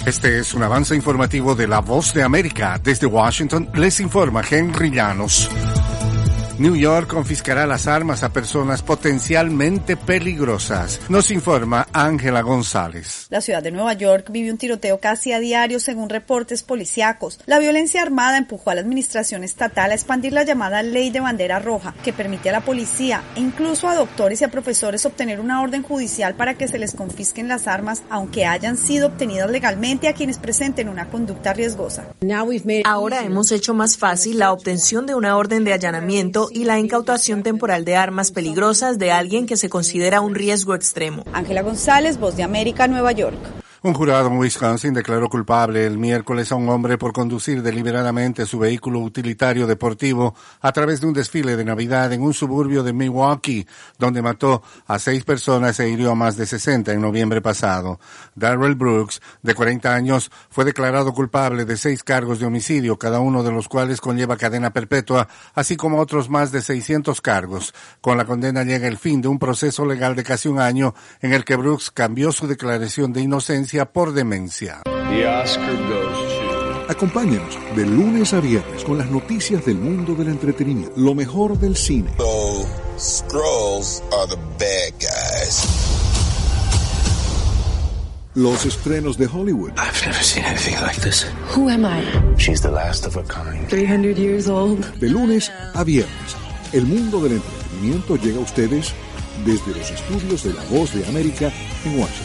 Este es un avance informativo de La Voz de América. Desde Washington les informa Henry Llanos. New York confiscará las armas a personas potencialmente peligrosas. Nos informa Ángela González. La ciudad de Nueva York vive un tiroteo casi a diario según reportes policíacos. La violencia armada empujó a la administración estatal a expandir la llamada Ley de Bandera Roja, que permite a la policía e incluso a doctores y a profesores obtener una orden judicial para que se les confisquen las armas, aunque hayan sido obtenidas legalmente, a quienes presenten una conducta riesgosa. Ahora hemos hecho más fácil la obtención de una orden de allanamiento y la incautación temporal de armas peligrosas de alguien que se considera un riesgo extremo. Ángela González, Voz de América, Nueva York. Un jurado en Wisconsin declaró culpable el miércoles a un hombre por conducir deliberadamente su vehículo utilitario deportivo a través de un desfile de Navidad en un suburbio de Milwaukee, donde mató a 6 personas e hirió a más de 60 en noviembre pasado. Darrell Brooks, de 40 años, fue declarado culpable de 6 cargos de homicidio, cada uno de los cuales conlleva cadena perpetua, así como otros más de 600 cargos. Con la condena llega el fin de un proceso legal de casi un año en el que Brooks cambió su declaración de inocencia por demencia. Acompáñanos de lunes a viernes con las noticias del mundo del entretenimiento, lo mejor del cine. So, Skrulls are the bad guys. Los estrenos de Hollywood. I've never seen anything like this. Who am I? She's the last of a kind. 300 years old. De lunes a viernes, el mundo del entretenimiento llega a ustedes desde los estudios de La Voz de América en Washington.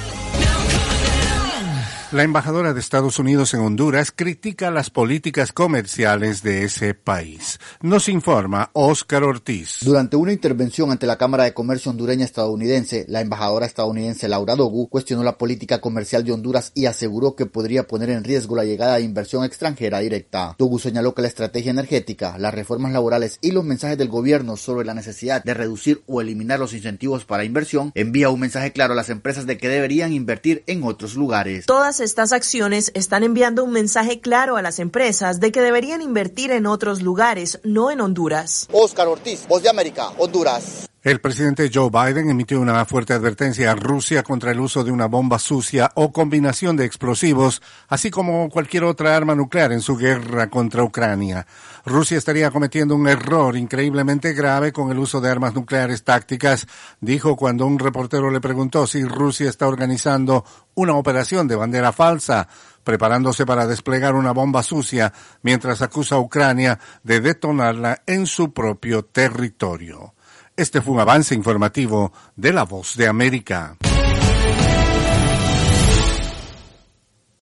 La embajadora de Estados Unidos en Honduras critica las políticas comerciales de ese país. Nos informa Óscar Ortiz. Durante una intervención ante la Cámara de Comercio hondureña estadounidense, la embajadora estadounidense Laura Dogu cuestionó la política comercial de Honduras y aseguró que podría poner en riesgo la llegada de inversión extranjera directa. Dogu señaló que la estrategia energética, las reformas laborales y los mensajes del gobierno sobre la necesidad de reducir o eliminar los incentivos para inversión envía un mensaje claro a las empresas de que deberían invertir en otros lugares. Todas estas acciones están enviando un mensaje claro a las empresas de que deberían invertir en otros lugares, no en Honduras. Óscar Ortiz, Voz de América, Honduras. El presidente Joe Biden emitió una fuerte advertencia a Rusia contra el uso de una bomba sucia o combinación de explosivos, así como cualquier otra arma nuclear en su guerra contra Ucrania. Rusia estaría cometiendo un error increíblemente grave con el uso de armas nucleares tácticas, dijo cuando un reportero le preguntó si Rusia está organizando una operación de bandera falsa, preparándose para desplegar una bomba sucia, mientras acusa a Ucrania de detonarla en su propio territorio. Este fue un avance informativo de La Voz de América.